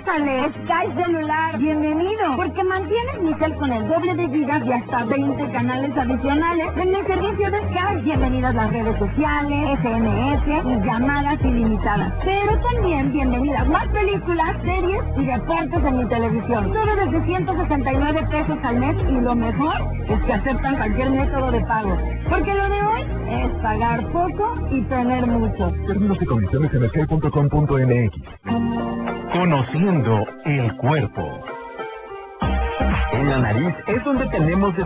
Pásale, Sky Celular, bienvenido, porque mantienes mi cel con el doble de gigas y hasta 20 canales adicionales en el servicio de Sky. Bienvenidas las redes sociales, SMS y llamadas ilimitadas. Pero también bienvenidas más películas, series y deportes en mi televisión. Todo desde 169 pesos al mes y lo mejor es que aceptan cualquier método de pago. Porque lo de hoy es pagar poco y tener mucho. Términos y condiciones en sky.com.mx. Conociendo el cuerpo. En la nariz es donde tenemos